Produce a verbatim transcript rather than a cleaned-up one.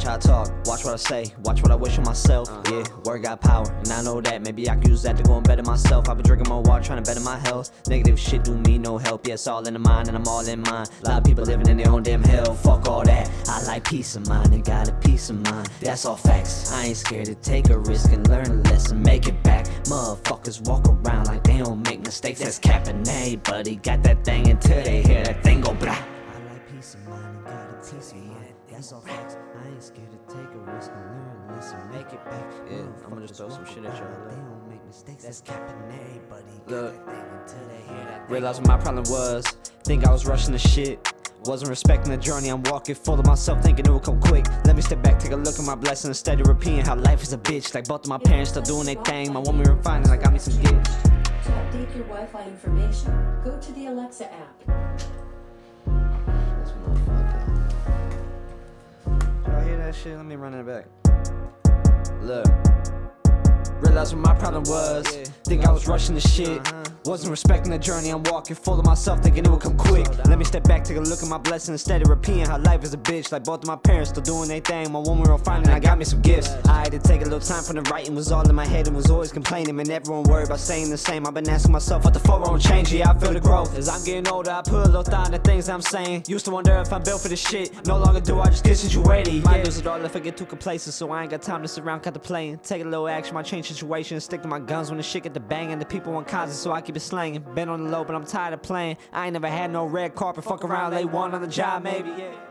how I talk, watch what I say, watch what I wish on myself. Yeah, word got power, and I know that. Maybe I can use that to go and better myself. I've been drinking more water, trying to better my health. Negative shit do me no help. Yeah, it's all in the mind, and I'm all in mine. A lot of people living in their own damn hell. Fuck all that. I like peace of mind and got a peace of mind. That's all facts. I ain't scared to take a risk and learn a lesson, make it back. Motherfuckers walk around like they don't make mistakes. That's capping, hey, buddy. Got that thing until they hear that thing go blah. I like peace of mind and got a peace of mind. That's all facts. I ain't scared to take a risk and learn a lesson, make it back. Yeah, I'm gonna just throw some shit at y'all. They don't make mistakes. That's capping, hey, buddy. Look, realized what my problem was. Think I was rushing the shit. Wasn't respecting the journey I'm walking, full of myself, thinking it would come quick. Let me step back, take a look at my blessing, instead of repeating how life is a bitch. Like both of my parents still doing their thing. My woman refining, like got me some gifts. To update your Wi-Fi information, go to the Alexa app. This motherfucker. Y'all hear that shit? Let me run it back. Look. Realized what my problem was. Think I was rushing the shit. Wasn't respecting the journey I'm walking, full of myself, thinking it would come quick. Let me step back, take a look at my blessing, instead of repeating how life is a bitch. Like both of my parents still doing their thing. My woman real fine and I got me some gifts. I had to take a little time from the writing, was all in my head and was always complaining. Man, everyone worried about saying the same. I've been asking myself what the fuck won't change. Yeah, I feel the growth. As I'm getting older, I put a little thought in the things I'm saying. Used to wonder if I'm built for this shit. No longer do, I just get situated. Might lose it all if I get too complacent, so I ain't got time to sit around contemplating. Take a little action, might change situations. Stick to my guns when the shit get the banging. The people want causes, so I keep it slanging. Been on the low, but I'm tired of playing. I ain't never had no red carpet. Fuck around, lay one on the job, maybe. Yeah.